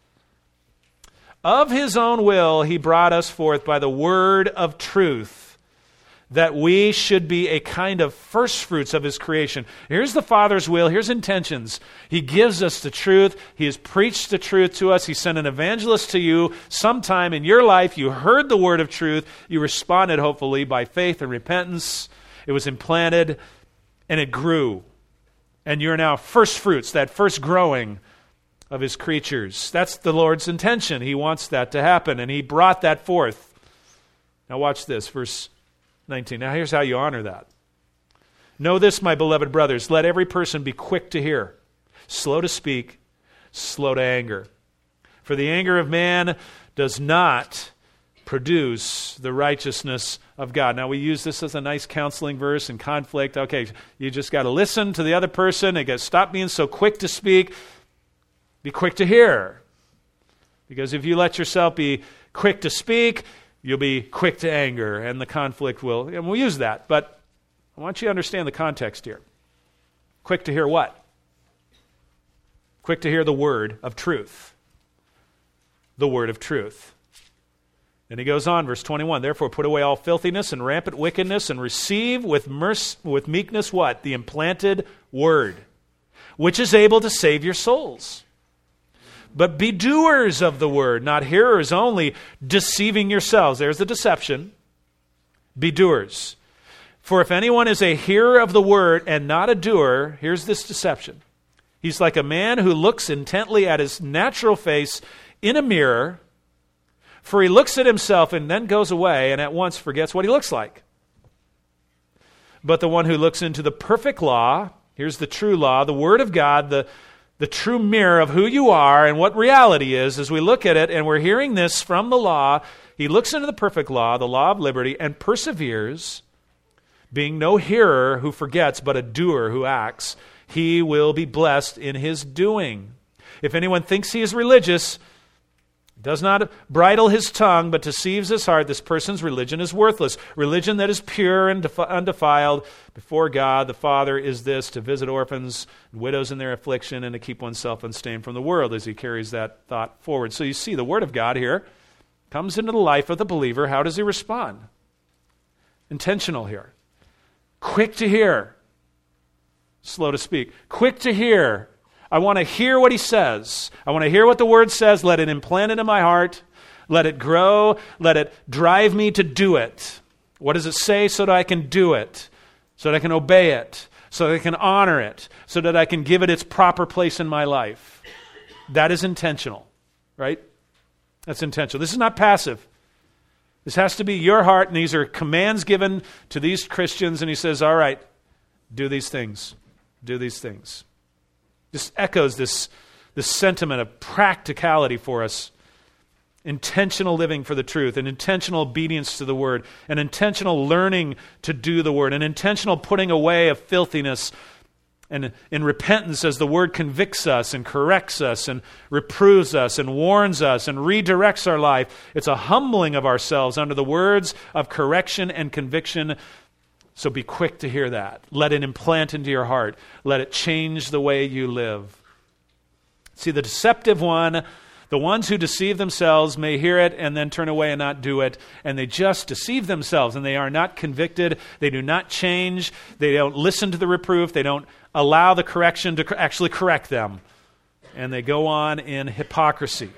Of his own will, he brought us forth by the word of truth, that we should be a kind of first fruits of his creation. Here's the Father's will. Here's intentions. He gives us the truth. He has preached the truth to us. He sent an evangelist to you. Sometime in your life, you heard the word of truth. You responded, hopefully, by faith and repentance. It was implanted, and it grew. And you're now first fruits, that first growing of his creatures. That's the Lord's intention. He wants that to happen, and he brought that forth. Now watch this, verse 19. Now here's how you honor that. Know this, my beloved brothers, let every person be quick to hear, slow to speak, slow to anger. For the anger of man does not produce the righteousness of God. Now we use this as a nice counseling verse in conflict. Okay, you just got to listen to the other person and stop being so quick to speak. Be quick to hear. Because if you let yourself be quick to speak, you'll be quick to anger, and the conflict will, and we'll use that. But I want you to understand the context here. Quick to hear what? Quick to hear the word of truth. The word of truth. And he goes on, verse 21, therefore put away all filthiness and rampant wickedness, and receive with meekness what? The implanted word, which is able to save your souls. But be doers of the word, not hearers only, deceiving yourselves. There's the deception. Be doers. For if anyone is a hearer of the word and not a doer, here's this deception. He's like a man who looks intently at his natural face in a mirror, for he looks at himself and then goes away and at once forgets what he looks like. But the one who looks into the perfect law, here's the true law, the word of God, the true mirror of who you are and what reality is, as we look at it, and we're hearing this from the law, he looks into the perfect law, the law of liberty, and perseveres, being no hearer who forgets, but a doer who acts. He will be blessed in his doing. If anyone thinks he is religious, does not bridle his tongue, but deceives his heart, this person's religion is worthless. Religion that is pure and undefiled before God the Father is this, to visit orphans and widows in their affliction, and to keep oneself unstained from the world, as he carries that thought forward. So you see, the Word of God here comes into the life of the believer. How does he respond? Intentional here. Quick to hear. Slow to speak. Quick to hear. I want to hear what he says. I want to hear what the word says. Let it implant it in my heart. Let it grow. Let it drive me to do it. What does it say so that I can do it? So that I can obey it. So that I can honor it. So that I can give it its proper place in my life. That is intentional, right? That's intentional. This is not passive. This has to be your heart, and these are commands given to these Christians, and he says, all right, do these things. Do these things. Just echoes this sentiment of practicality for us. Intentional living for the truth, an intentional obedience to the word, an intentional learning to do the word, an intentional putting away of filthiness, and in repentance as the word convicts us and corrects us and reproves us and warns us and redirects our life. It's a humbling of ourselves under the words of correction and conviction. So be quick to hear that. Let it implant into your heart. Let it change the way you live. See, the deceptive one, the ones who deceive themselves may hear it and then turn away and not do it. And they just deceive themselves, and they are not convicted. They do not change. They don't listen to the reproof. They don't allow the correction to actually correct them. And they go on in hypocrisy.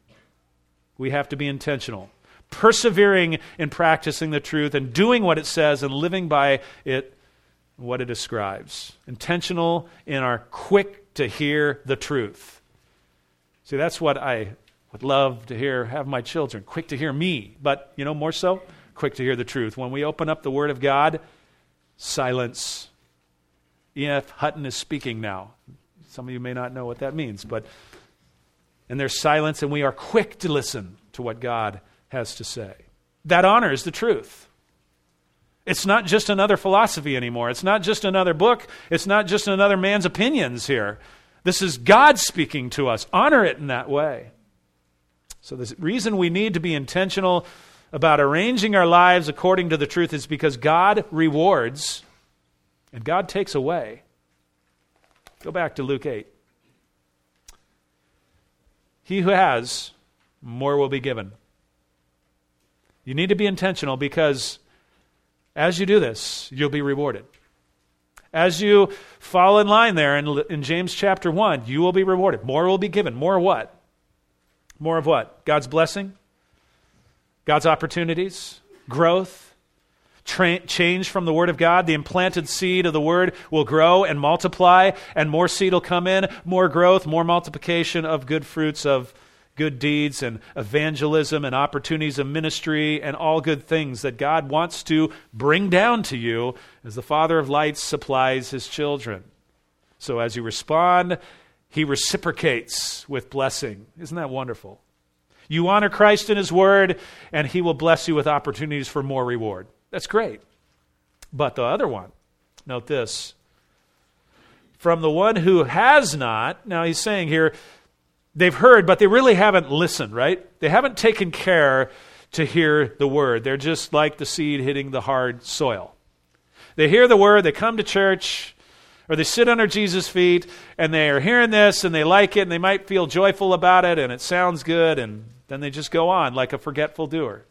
We have to be intentional. Persevering in practicing the truth and doing what it says and living by it, what it describes. Intentional in our quick to hear the truth. See, that's what I would love to hear, have my children, quick to hear me. But, more so, quick to hear the truth. When we open up the Word of God, silence. E.F. Hutton is speaking now. Some of you may not know what that means, and there's silence, and we are quick to listen to what God has to say. That honors the truth. It's not just another philosophy anymore. It's not just another book. It's not just another man's opinions here. This is God speaking to us. Honor it in that way. So the reason we need to be intentional about arranging our lives according to the truth is because God rewards and God takes away. Go back to Luke 8. He who has, more will be given. You need to be intentional because as you do this, you'll be rewarded. As you fall in line there in James chapter 1, you will be rewarded. More will be given. More what? More of what? God's blessing? God's opportunities? Growth? Change from the Word of God? The implanted seed of the Word will grow and multiply, and more seed will come in, more growth, more multiplication of good fruits of good deeds and evangelism and opportunities of ministry and all good things that God wants to bring down to you as the Father of lights supplies His children. So as you respond, He reciprocates with blessing. Isn't that wonderful? You honor Christ in His Word, and He will bless you with opportunities for more reward. That's great. But the other one, note this, from the one who has not, now he's saying here, they've heard, but they really haven't listened, right? They haven't taken care to hear the Word. They're just like the seed hitting the hard soil. They hear the Word, they come to church, or they sit under Jesus' feet, and they are hearing this, and they like it, and they might feel joyful about it, and it sounds good, and then they just go on like a forgetful doer.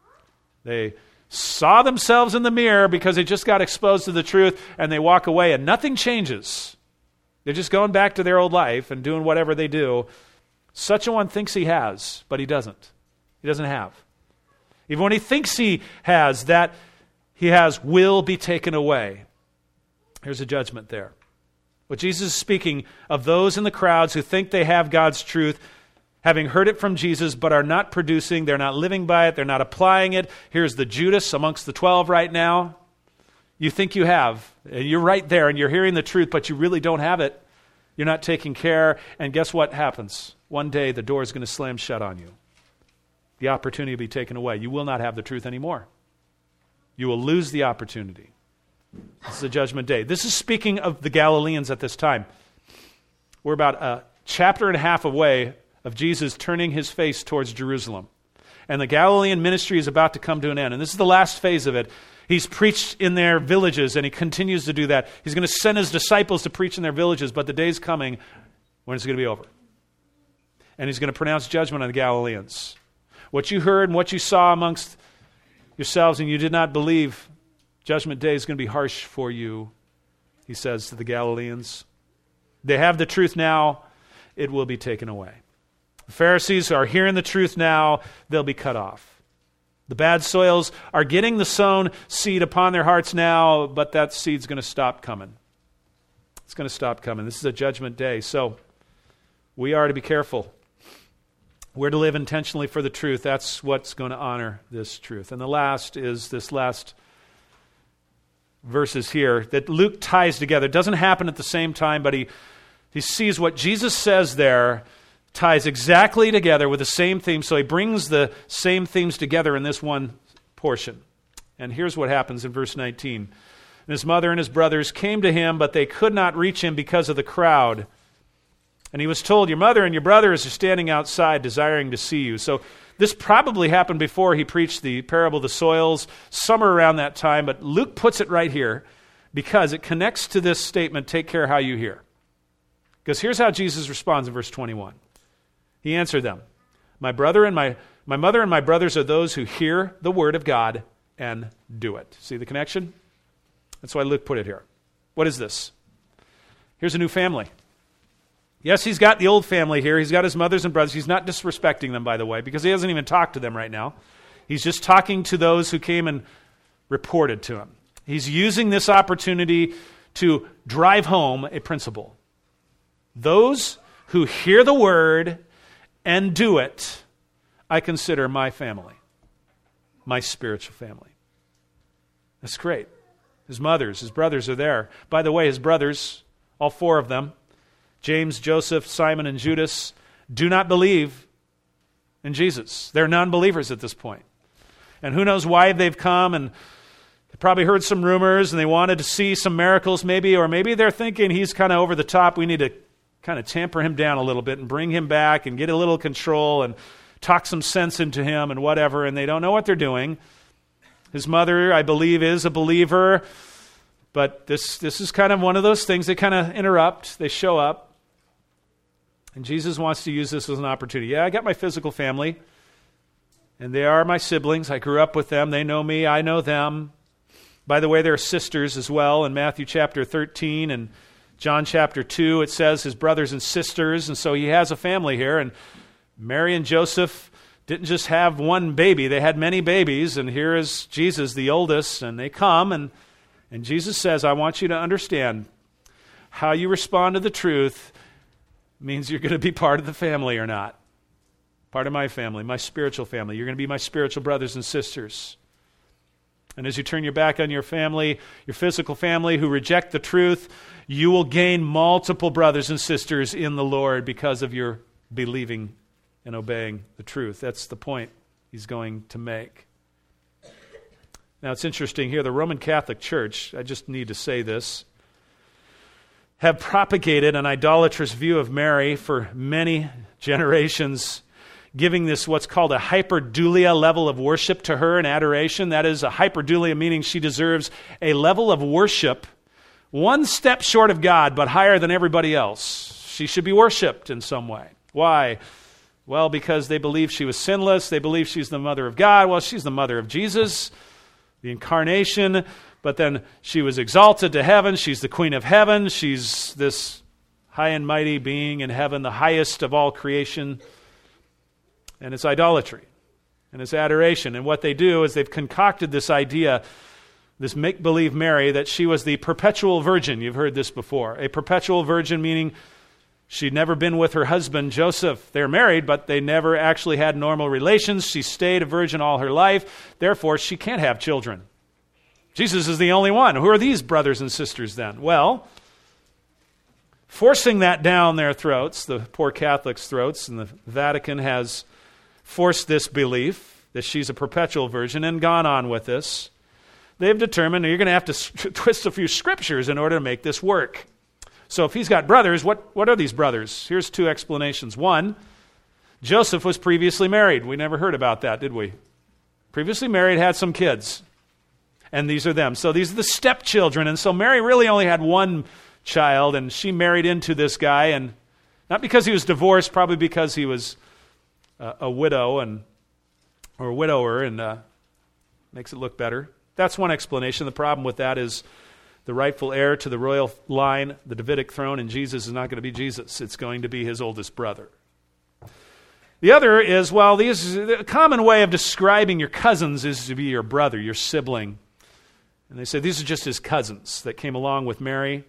They saw themselves in the mirror because they just got exposed to the truth, and they walk away, and nothing changes. They're just going back to their old life and doing whatever they do. Such a one thinks he has, but he doesn't. He doesn't have. Even when he thinks he has, that he has will be taken away. Here's a judgment there. What Jesus is speaking of those in the crowds who think they have God's truth, having heard it from Jesus, but are not producing, they're not living by it, they're not applying it. Here's the Judas amongst the 12 right now. You think you have. You're right there, and you're hearing the truth, but you really don't have it. You're not taking care, and guess what happens? One day the door is going to slam shut on you. The opportunity will be taken away. You will not have the truth anymore. You will lose the opportunity. This is the judgment day. This is speaking of the Galileans at this time. We're about a chapter and a half away of Jesus turning His face towards Jerusalem. And the Galilean ministry is about to come to an end. And this is the last phase of it. He's preached in their villages, and He continues to do that. He's going to send His disciples to preach in their villages, but the day's coming when it's going to be over. And He's going to pronounce judgment on the Galileans. What you heard and what you saw amongst yourselves and you did not believe, judgment day is going to be harsh for you, He says to the Galileans. They have the truth now, it will be taken away. The Pharisees are hearing the truth now, they'll be cut off. The bad soils are getting the sown seed upon their hearts now, but that seed's going to stop coming. It's going to stop coming. This is a judgment day. So we are to be careful. We're to live intentionally for the truth. That's what's going to honor this truth. And the last is this last verses here that Luke ties together. It doesn't happen at the same time, but he sees what Jesus says there ties exactly together with the same theme. So he brings the same themes together in this one portion. And here's what happens in verse 19. And his mother and his brothers came to him, but they could not reach him because of the crowd. And he was told, your mother and your brothers are standing outside desiring to see you. So this probably happened before he preached the parable of the soils, somewhere around that time. But Luke puts it right here because it connects to this statement, take care how you hear. Because here's how Jesus responds in verse 21. He answered them, my mother and my brothers are those who hear the word of God and do it. See the connection? That's why Luke put it here. What is this? Here's a new family. Yes, he's got the old family here. He's got his mothers and brothers. He's not disrespecting them, by the way, because he hasn't even talked to them right now. He's just talking to those who came and reported to him. He's using this opportunity to drive home a principle. Those who hear the word and do it, I consider my family, my spiritual family. That's great. His mothers, his brothers are there. By the way, his brothers, all four of them, James, Joseph, Simon, and Judas, do not believe in Jesus. They're non-believers at this point. And who knows why they've come and probably heard some rumors and they wanted to see some miracles maybe, or maybe they're thinking he's kind of over the top. We need to kind of tamper him down a little bit and bring him back and get a little control and talk some sense into him and whatever, and they don't know what they're doing. His mother, I believe, is a believer, but this is kind of one of those things that kind of interrupt. They show up, and Jesus wants to use this as an opportunity. Yeah, I got my physical family, and they are my siblings. I grew up with them. They know me. I know them. By the way, they're sisters as well. In Matthew chapter 13 and John chapter 2, it says his brothers and sisters, and so he has a family here, and Mary and Joseph didn't just have one baby. They had many babies, and here is Jesus, the oldest, and they come, and Jesus says, I want you to understand how you respond to the truth means you're going to be part of the family or not. Part of my family, my spiritual family. You're going to be my spiritual brothers and sisters. And as you turn your back on your family, your physical family who reject the truth, you will gain multiple brothers and sisters in the Lord because of your believing and obeying the truth. That's the point he's going to make. Now it's interesting here, the Roman Catholic Church, I just need to say this, have propagated an idolatrous view of Mary for many generations, giving this what's called a hyperdulia level of worship to her and adoration. That is, a hyperdulia meaning she deserves a level of worship one step short of God, but higher than everybody else. She should be worshiped in some way. Why? Well, because they believe she was sinless. They believe she's the mother of God. Well, she's the mother of Jesus, the incarnation. But then she was exalted to heaven. She's the queen of heaven. She's this high and mighty being in heaven, the highest of all creation. And it's idolatry. And it's adoration. And what they do is they've concocted this idea, this make-believe Mary, that she was the perpetual virgin. You've heard this before. A perpetual virgin meaning she'd never been with her husband, Joseph. They're married, but they never actually had normal relations. She stayed a virgin all her life. Therefore, she can't have children. Jesus is the only one. Who are these brothers and sisters then? Well, forcing that down their throats, the poor Catholics' throats, and the Vatican has forced this belief that she's a perpetual virgin and gone on with this. They've determined you're going to have to twist a few scriptures in order to make this work. So if he's got brothers, what are these brothers? Here's two explanations. One, Joseph was previously married. We never heard about that, did we? Previously married, had some kids. And these are them. So these are the stepchildren. And so Mary really only had one child, and she married into this guy. And not because he was divorced, probably because he was a widow or a widower, and makes it look better. That's one explanation. The problem with that is the rightful heir to the royal line, the Davidic throne, and Jesus is not going to be Jesus. It's going to be his oldest brother. The other is, well, the common way of describing your cousins is to be your brother, your sibling. And they say these are just his cousins that came along with Mary.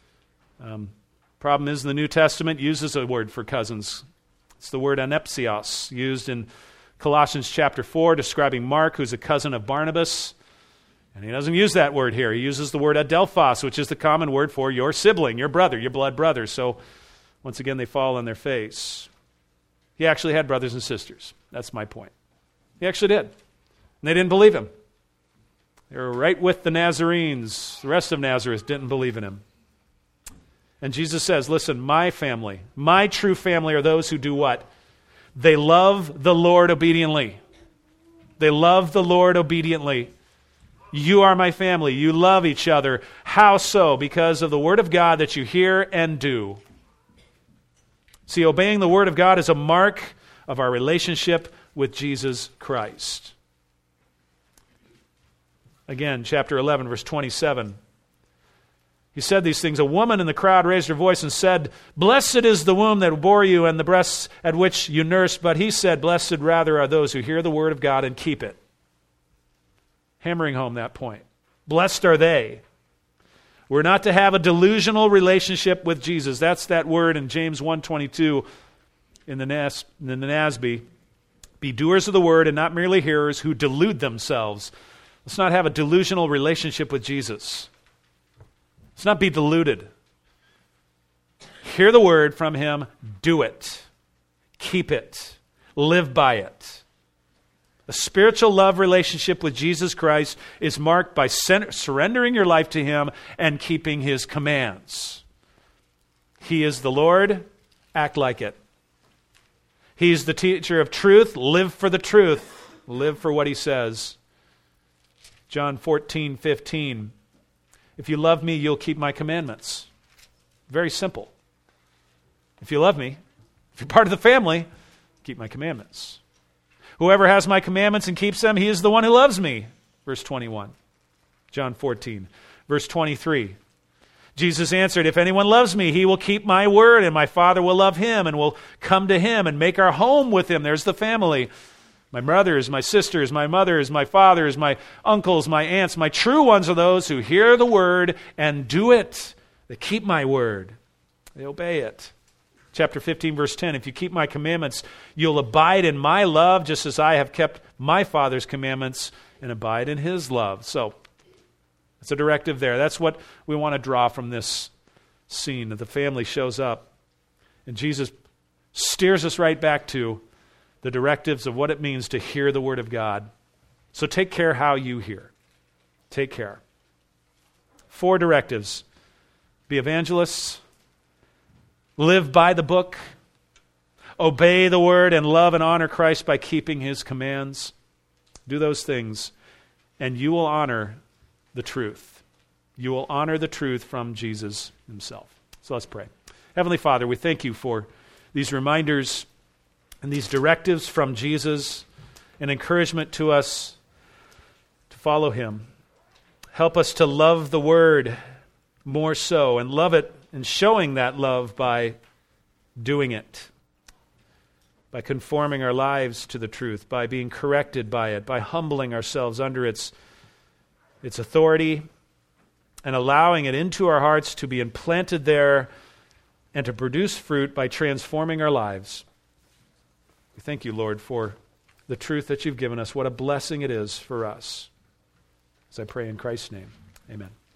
Problem is, the New Testament uses a word for cousins. It's the word anepsios, used in Colossians chapter 4, describing Mark, who's a cousin of Barnabas. And he doesn't use that word here. He uses the word adelphos, which is the common word for your sibling, your brother, your blood brother. So, once again, they fall on their face. He actually had brothers and sisters. That's my point. He actually did. And they didn't believe him. They were right with the Nazarenes. The rest of Nazareth didn't believe in him. And Jesus says, listen, my family, my true family are those who do what? They love the Lord obediently. They love the Lord obediently. You are my family. You love each other. How so? Because of the Word of God that you hear and do. See, obeying the Word of God is a mark of our relationship with Jesus Christ. Again, chapter 11, verse 27. He said these things. A woman in the crowd raised her voice and said, "Blessed is the womb that bore you and the breasts at which you nursed." But he said, "Blessed rather are those who hear the Word of God and keep it." Hammering home that point. Blessed are they. We're not to have a delusional relationship with Jesus. That's that word in James 1:22 in the NASB. Be doers of the word and not merely hearers who delude themselves. Let's not have a delusional relationship with Jesus. Let's not be deluded. Hear the word from him, do it. Keep it. Live by it. A spiritual love relationship with Jesus Christ is marked by surrendering your life to Him and keeping His commands. He is the Lord. Act like it. He's the teacher of truth. Live for the truth. Live for what He says. John 14:15. If you love me, you'll keep my commandments. Very simple. If you love me, if you're part of the family, keep my commandments. Whoever has my commandments and keeps them, he is the one who loves me. Verse 21. John 14. Verse 23. Jesus answered, if anyone loves me, he will keep my word, and my Father will love him, and will come to him and make our home with him. There's the family. My brothers, my sisters, my mothers, my fathers, my uncles, my aunts, my true ones are those who hear the word and do it. They keep my word. They obey it. Chapter 15, verse 10, if you keep my commandments, you'll abide in my love, just as I have kept my Father's commandments and abide in his love. So, that's a directive there. That's what we want to draw from this scene, that the family shows up. And Jesus steers us right back to the directives of what it means to hear the word of God. So take care how you hear. Take care. 4 directives. Be evangelists. Live by the book. Obey the word and love and honor Christ by keeping his commands. Do those things, and you will honor the truth. You will honor the truth from Jesus himself. So let's pray. Heavenly Father, we thank you for these reminders and these directives from Jesus, and encouragement to us to follow him. Help us to love the word more so, and love it and showing that love by doing it, by conforming our lives to the truth, by being corrected by it, by humbling ourselves under its authority, and allowing it into our hearts to be implanted there and to produce fruit by transforming our lives. We thank you, Lord, for the truth that you've given us. What a blessing it is for us. As I pray in Christ's name, amen.